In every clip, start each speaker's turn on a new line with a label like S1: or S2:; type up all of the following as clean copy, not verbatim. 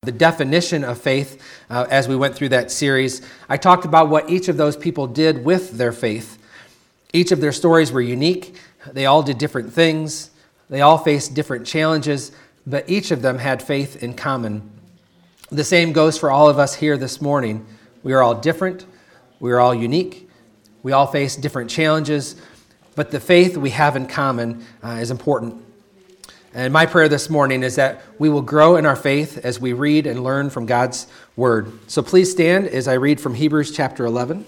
S1: the definition of faith as we went through that series. I talked about what each of those people did with their faith. Each of their stories were unique. They all did different things. They all faced different challenges, but each of them had faith in common. The same goes for all of us here this morning. We are all different. We are all unique. We all face different challenges, but the faith we have in common is important. And my prayer this morning is that we will grow in our faith as we read and learn from God's Word. So please stand as I read from Hebrews chapter 11.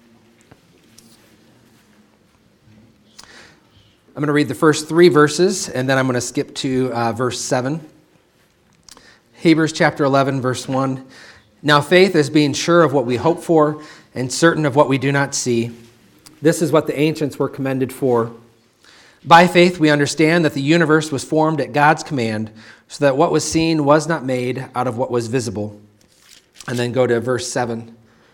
S1: I'm going to read the first 3 verses, and then I'm going to skip to verse 7. Hebrews chapter 11, verse 1. Now faith is being sure of what we hope for and certain of what we do not see. This is what the ancients were commended for. By faith we understand that the universe was formed at God's command, so that what was seen was not made out of what was visible. And then go to verse 7.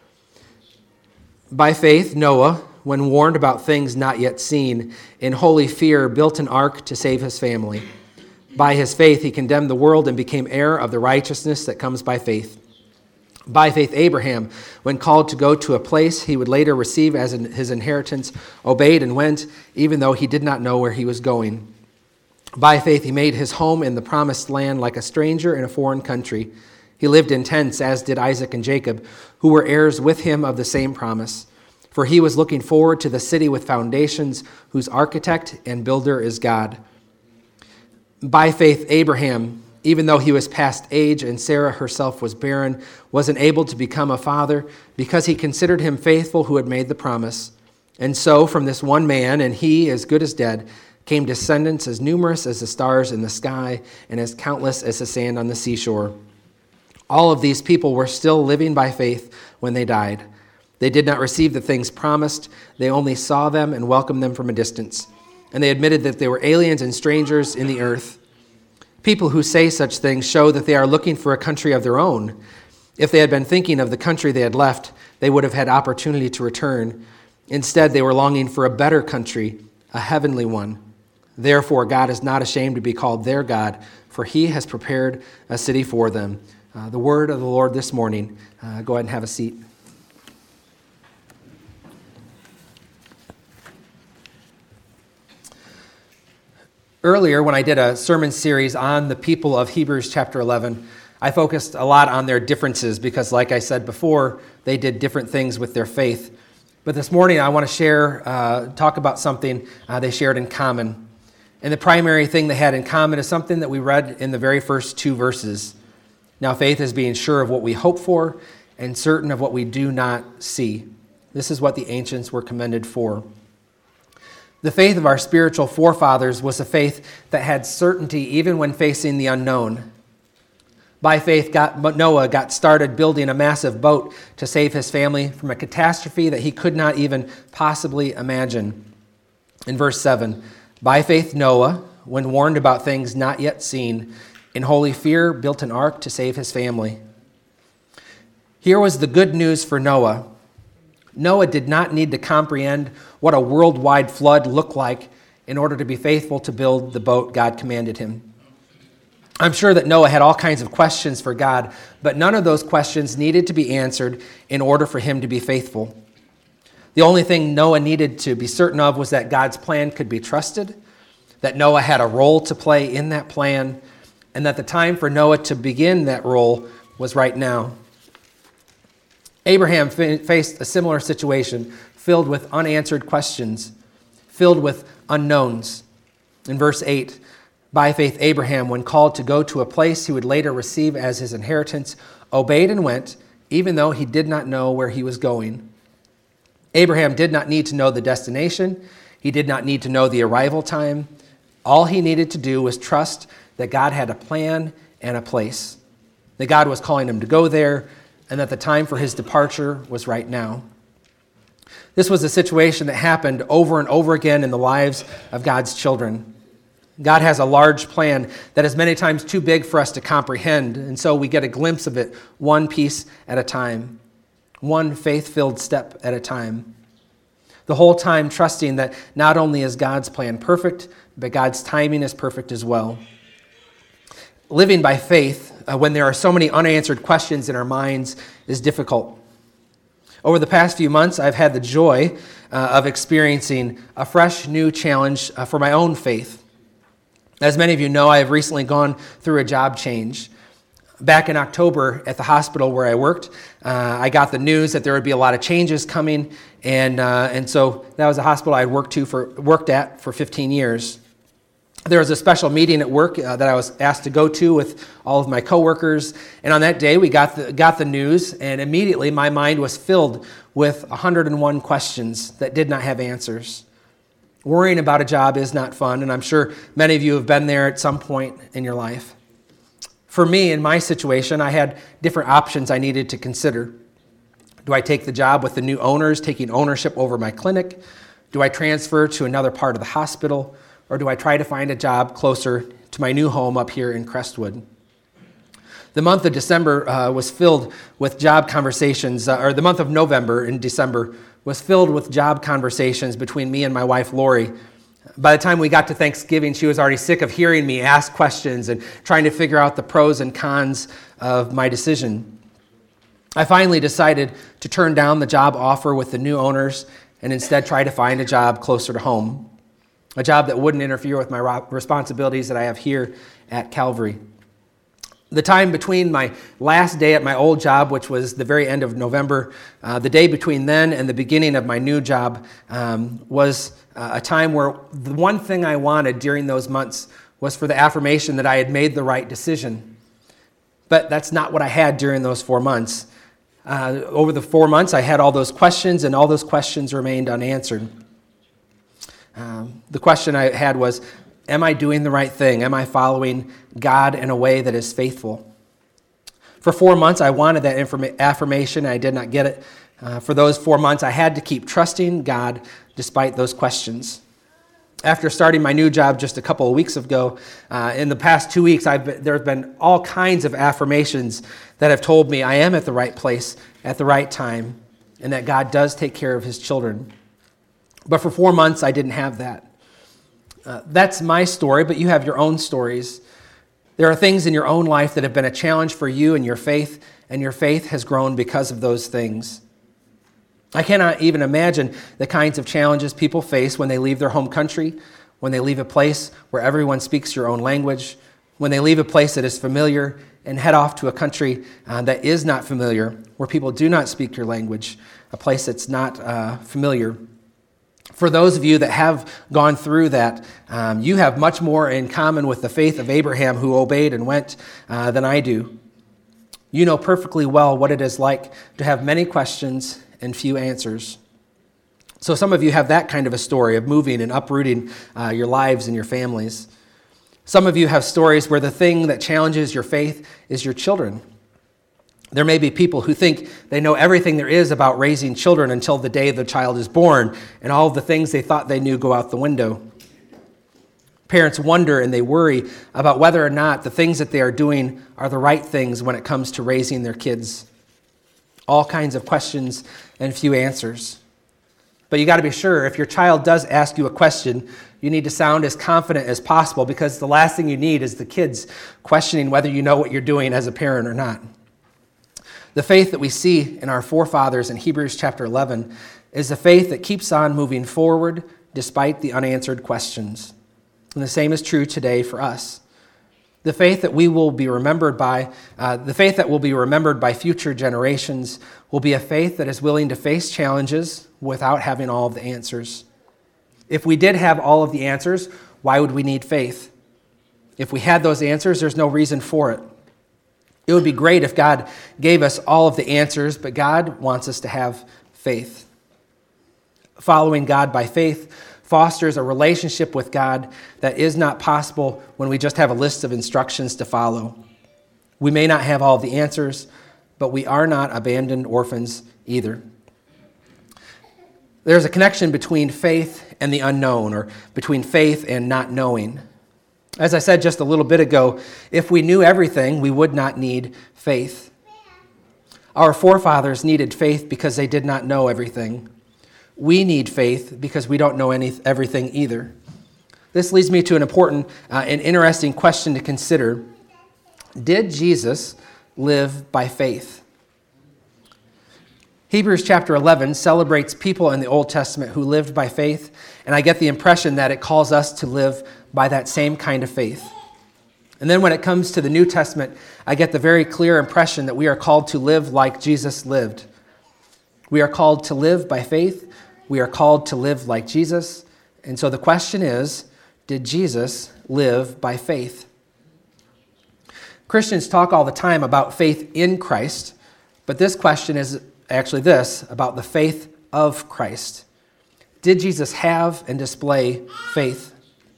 S1: By faith Noah, when warned about things not yet seen, in holy fear built an ark to save his family. By his faith he condemned the world and became heir of the righteousness that comes by faith. By faith Abraham, when called to go to a place he would later receive as his inheritance, obeyed and went, even though he did not know where he was going. By faith he made his home in the promised land like a stranger in a foreign country. He lived in tents, as did Isaac and Jacob, who were heirs with him of the same promise. For he was looking forward to the city with foundations, whose architect and builder is God. By faith Abraham, even though he was past age and Sarah herself was barren, was enabled to become a father because he considered him faithful who had made the promise. And so from this one man, and he as good as dead, came descendants as numerous as the stars in the sky and as countless as the sand on the seashore. All of these people were still living by faith when they died. They did not receive the things promised. They only saw them and welcomed them from a distance. And they admitted that they were aliens and strangers in the earth. People who say such things show that they are looking for a country of their own. If they had been thinking of the country they had left, they would have had opportunity to return. Instead, they were longing for a better country, a heavenly one. Therefore, God is not ashamed to be called their God, for he has prepared a city for them. The word of the Lord this morning. Go ahead and have a seat. Earlier, when I did a sermon series on the people of Hebrews chapter 11, I focused a lot on their differences because, like I said before, they did different things with their faith. But this morning, I want to talk about something they shared in common. And the primary thing they had in common is something that we read in the very first 2 verses. Now, faith is being sure of what we hope for and certain of what we do not see. This is what the ancients were commended for. The faith of our spiritual forefathers was a faith that had certainty even when facing the unknown. By faith, Noah got started building a massive boat to save his family from a catastrophe that he could not even possibly imagine. In verse 7, by faith Noah, when warned about things not yet seen, in holy fear built an ark to save his family. Here was the good news for Noah. Noah did not need to comprehend what a worldwide flood looked like in order to be faithful to build the boat God commanded him. I'm sure that Noah had all kinds of questions for God, but none of those questions needed to be answered in order for him to be faithful. The only thing Noah needed to be certain of was that God's plan could be trusted, that Noah had a role to play in that plan, and that the time for Noah to begin that role was right now. Abraham faced a similar situation filled with unanswered questions, filled with unknowns. In verse 8, by faith Abraham, when called to go to a place he would later receive as his inheritance, obeyed and went, even though he did not know where he was going. Abraham did not need to know the destination. He did not need to know the arrival time. All he needed to do was trust that God had a plan and a place, that God was calling him to go there, and that the time for his departure was right now. This was a situation that happened over and over again in the lives of God's children. God has a large plan that is many times too big for us to comprehend, and so we get a glimpse of it one piece at a time, one faith-filled step at a time. The whole time trusting that not only is God's plan perfect, but God's timing is perfect as well. Living by faith when there are so many unanswered questions in our minds is difficult. Over the past few months, I've had the joy of experiencing a fresh new challenge for my own faith. As many of you know, I have recently gone through a job change. Back in October at the hospital where I worked, I got the news that there would be a lot of changes coming, and so that was a hospital I had worked at for 15 years. There was a special meeting at work that I was asked to go to with all of my coworkers, and on that day we got the news, and immediately my mind was filled with 101 questions that did not have answers. Worrying about a job is not fun, and I'm sure many of you have been there at some point in your life. For me, in my situation, I had different options I needed to consider. Do I take the job with the new owners taking ownership over my clinic? Do I transfer to another part of the hospital? Or do I try to find a job closer to my new home up here in Crestwood? The month of December was filled with job conversations, or the month of November and December was filled with job conversations between me and my wife, Lori. By the time we got to Thanksgiving, she was already sick of hearing me ask questions and trying to figure out the pros and cons of my decision. I finally decided to turn down the job offer with the new owners and instead try to find a job closer to home, a job that wouldn't interfere with my responsibilities that I have here at Calvary. The time between my last day at my old job, which was the very end of November, the day between then and the beginning of my new job was a time where the one thing I wanted during those months was for the affirmation that I had made the right decision. But that's not what I had during those 4 months. Over the 4 months, I had all those questions, and all those questions remained unanswered. The question I had was, am I doing the right thing? Am I following God in a way that is faithful? For 4 months, I wanted that affirmation. I did not get it. For those 4 months, I had to keep trusting God despite those questions. After starting my new job just a couple of weeks ago, in the past 2 weeks, there have been all kinds of affirmations that have told me I am at the right place at the right time and that God does take care of his children. But for 4 months, I didn't have that. That's my story, but you have your own stories. There are things in your own life that have been a challenge for you and your faith has grown because of those things. I cannot even imagine the kinds of challenges people face when they leave their home country, when they leave a place where everyone speaks your own language, when they leave a place that is familiar and head off to a country that is not familiar, where people do not speak your language, a place that's not familiar. For those of you that have gone through that, you have much more in common with the faith of Abraham, who obeyed and went, than I do. You know perfectly well what it is like to have many questions and few answers. So some of you have that kind of a story of moving and uprooting your lives and your families. Some of you have stories where the thing that challenges your faith is your children. There may be people who think they know everything there is about raising children until the day the child is born, and all of the things they thought they knew go out the window. Parents wonder and they worry about whether or not the things that they are doing are the right things when it comes to raising their kids. All kinds of questions and few answers. But you got to be sure, if your child does ask you a question, you need to sound as confident as possible, because the last thing you need is the kids questioning whether you know what you're doing as a parent or not. The faith that we see in our forefathers in Hebrews chapter 11 is the faith that keeps on moving forward despite the unanswered questions. And the same is true today for us. The faith that will be remembered by future generations will be a faith that is willing to face challenges without having all of the answers. If we did have all of the answers, why would we need faith? If we had those answers, there's no reason for it. It would be great if God gave us all of the answers, but God wants us to have faith. Following God by faith fosters a relationship with God that is not possible when we just have a list of instructions to follow. We may not have all of the answers, but we are not abandoned orphans either. There's a connection between faith and the unknown, or between faith and not knowing. As I said just a little bit ago, if we knew everything, we would not need faith. Our forefathers needed faith because they did not know everything. We need faith because we don't know everything either. This leads me to an important and interesting question to consider. Did Jesus live by faith? Hebrews chapter 11 celebrates people in the Old Testament who lived by faith, and I get the impression that it calls us to live by that same kind of faith. And then when it comes to the New Testament, I get the very clear impression that we are called to live like Jesus lived. We are called to live by faith. We are called to live like Jesus. And so the question is, did Jesus live by faith? Christians talk all the time about faith in Christ, but this question is actually this, about the faith of Christ. Did Jesus have and display faith?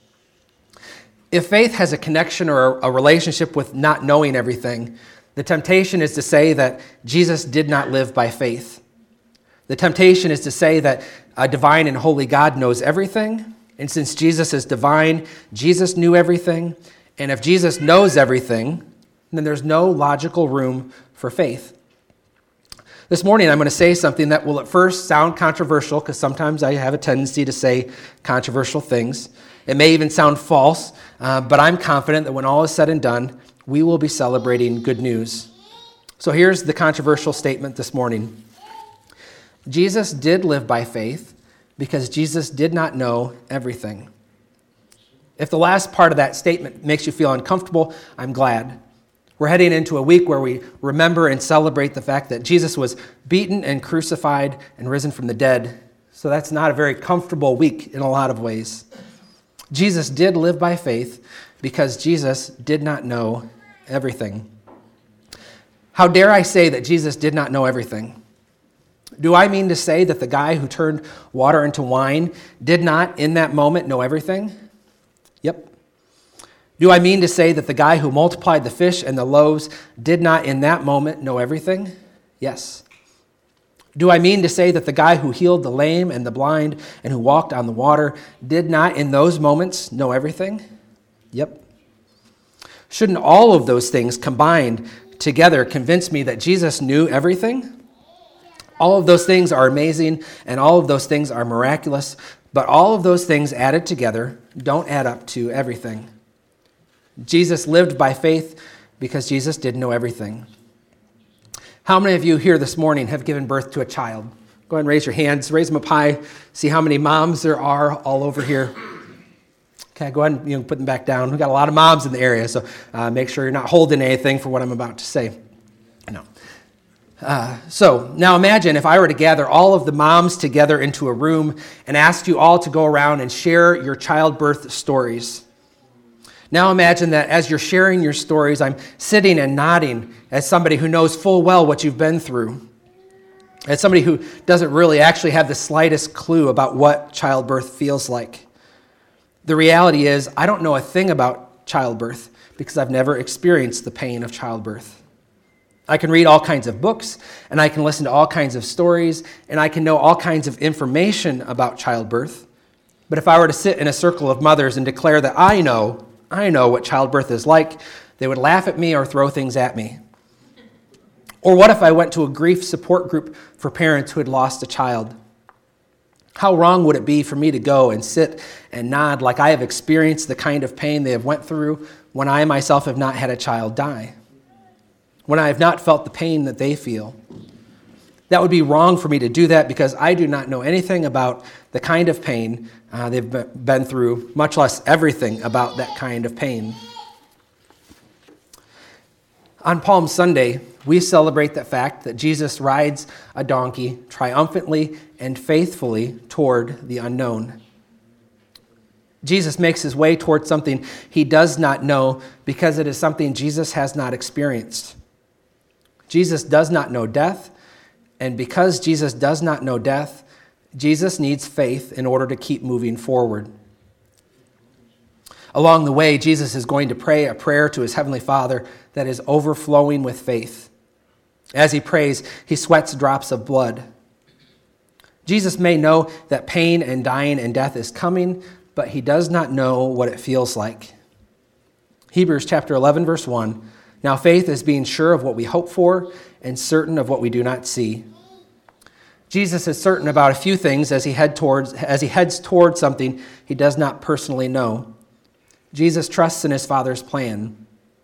S1: If faith has a connection or a relationship with not knowing everything, the temptation is to say that Jesus did not live by faith. The temptation is to say that a divine and holy God knows everything, and since Jesus is divine, Jesus knew everything, and if Jesus knows everything, then there's no logical room for faith. This morning, I'm going to say something that will at first sound controversial, because sometimes I have a tendency to say controversial things. It may even sound false, but I'm confident that when all is said and done, we will be celebrating good news. So here's the controversial statement this morning. Jesus did live by faith because Jesus did not know everything. If the last part of that statement makes you feel uncomfortable, I'm glad. We're heading into a week where we remember and celebrate the fact that Jesus was beaten and crucified and risen from the dead. So that's not a very comfortable week in a lot of ways. Jesus did live by faith because Jesus did not know everything. How dare I say that Jesus did not know everything? Do I mean to say that the guy who turned water into wine did not, in that moment, know everything? Yep. Do I mean to say that the guy who multiplied the fish and the loaves did not in that moment know everything? Yes. Do I mean to say that the guy who healed the lame and the blind and who walked on the water did not in those moments know everything? Yep. Shouldn't all of those things combined together convince me that Jesus knew everything? All of those things are amazing and all of those things are miraculous, but all of those things added together don't add up to everything. Jesus lived by faith because Jesus did know everything. How many of you here this morning have given birth to a child? Go ahead and raise your hands. Raise them up high. See how many moms there are all over here. Okay, go ahead and put them back down. We've got a lot of moms in the area, so make sure you're not holding anything for what I'm about to say. No. So now imagine if I were to gather all of the moms together into a room and ask you all to go around and share your childbirth stories. Now imagine that as you're sharing your stories, I'm sitting and nodding as somebody who knows full well what you've been through. As somebody who doesn't really actually have the slightest clue about what childbirth feels like. The reality is, I don't know a thing about childbirth because I've never experienced the pain of childbirth. I can read all kinds of books, and I can listen to all kinds of stories, and I can know all kinds of information about childbirth. But if I were to sit in a circle of mothers and declare that I know what childbirth is like, they would laugh at me or throw things at me. Or what if I went to a grief support group for parents who had lost a child? How wrong would it be for me to go and sit and nod like I have experienced the kind of pain they have went through when I myself have not had a child die? When I have not felt the pain that they feel? That would be wrong for me to do that because I do not know anything about the kind of pain they've been through, much less everything about that kind of pain. On Palm Sunday, we celebrate the fact that Jesus rides a donkey triumphantly and faithfully toward the unknown. Jesus makes his way toward something he does not know because it is something Jesus has not experienced. Jesus does not know death, and because Jesus does not know death, Jesus needs faith in order to keep moving forward. Along the way, Jesus is going to pray a prayer to his heavenly Father that is overflowing with faith. As he prays, he sweats drops of blood. Jesus may know that pain and dying and death is coming, but he does not know what it feels like. Hebrews chapter 11, verse 1, now faith is being sure of what we hope for and certain of what we do not see. Jesus is certain about a few things as he heads towards something he does not personally know. Jesus trusts in his Father's plan.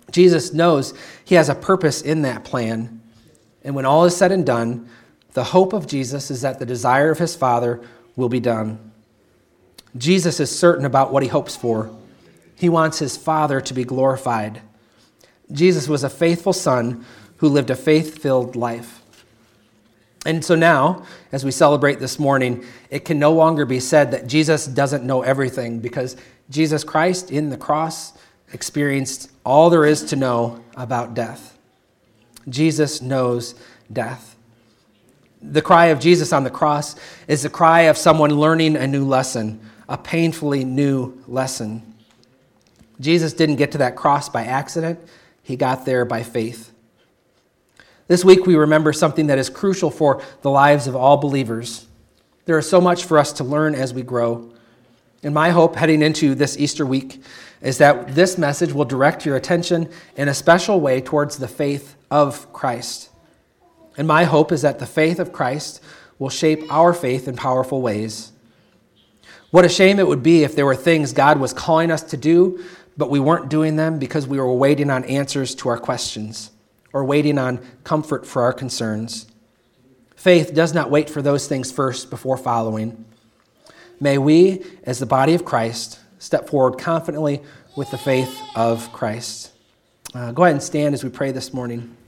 S1: Jesus knows he has a purpose in that plan. And when all is said and done, the hope of Jesus is that the desire of his Father will be done. Jesus is certain about what he hopes for. He wants his Father to be glorified. Jesus was a faithful son who lived a faith-filled life. And so now, as we celebrate this morning, it can no longer be said that Jesus doesn't know everything, because Jesus Christ in the cross experienced all there is to know about death. Jesus knows death. The cry of Jesus on the cross is the cry of someone learning a new lesson, a painfully new lesson. Jesus didn't get to that cross by accident. He got there by faith. This week we remember something that is crucial for the lives of all believers. There is so much for us to learn as we grow. And my hope heading into this Easter week is that this message will direct your attention in a special way towards the faith of Christ. And my hope is that the faith of Christ will shape our faith in powerful ways. What a shame it would be if there were things God was calling us to do, but we weren't doing them because we were waiting on answers to our questions or waiting on comfort for our concerns. Faith does not wait for those things first before following. May we, as the body of Christ, step forward confidently with the faith of Christ. Go ahead and stand as we pray this morning.